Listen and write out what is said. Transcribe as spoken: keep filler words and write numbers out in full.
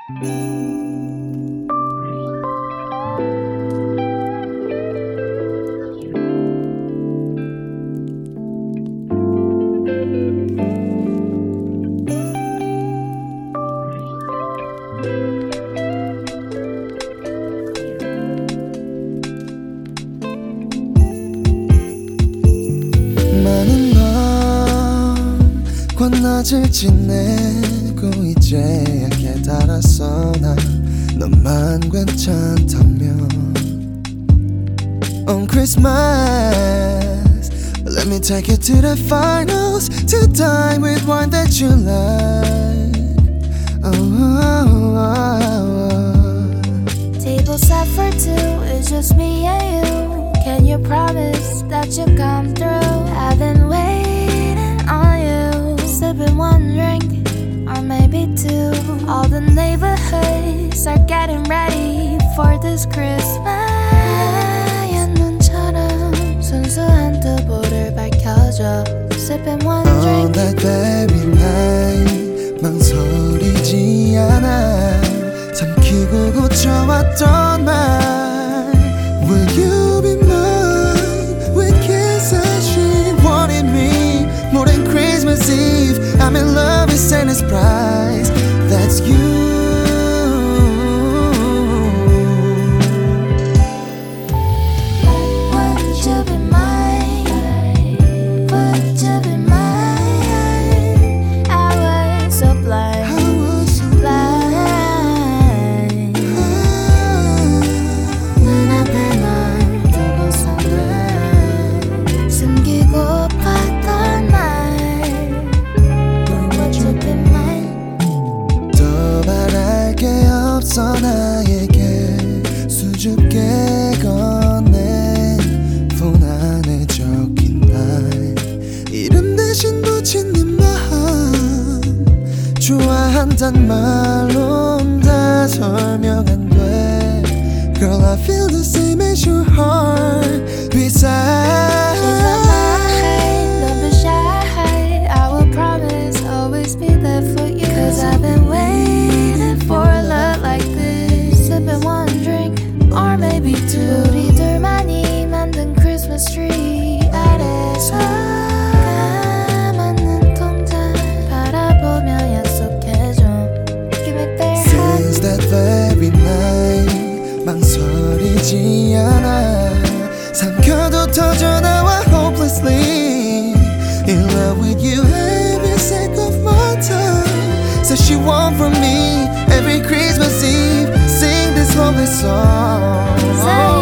낮을 지내고 이제야 깨달았어 난 너만 괜찮다면 On Christmas Let me take you to the finals To dine with one that you like oh, oh, oh, oh. Table set for two, it's just me and you. Can you promise that you'll come through? I've been waiting on you, sipping one drink, or maybe two. All the neighborhoods are getting ready for this Christmas. 하얀 눈처럼 순수한 두부를 밝혀줘. Sipping one drink. On that very night 망설이지 않아 삼키고 고쳐왔던 말 Will you be mine? With kisses she wanted me More than Christmas Eve I'm in love with Santa's prize That's you 나에게 수줍게 건넨 폰 안에 적힌 날 이름 대신 붙인 네 마음 좋아한단 말론 다 설명 안 돼 Girl I feel the same as your heart beside She's not mine, don't be shy I will promise always be there for you Cause I've been waiting for a love like this Sipping one drink, or maybe two 우리들만이 만든 Christmas tree 아래서 까맣는 통장 바라보며 약속해줘 Give me their hand Since that very night 망설이지 않아 삼켜도 터져나와 hopelessly In love with you every second of my time Says she want from me every Christmas Eve Sing this lovely song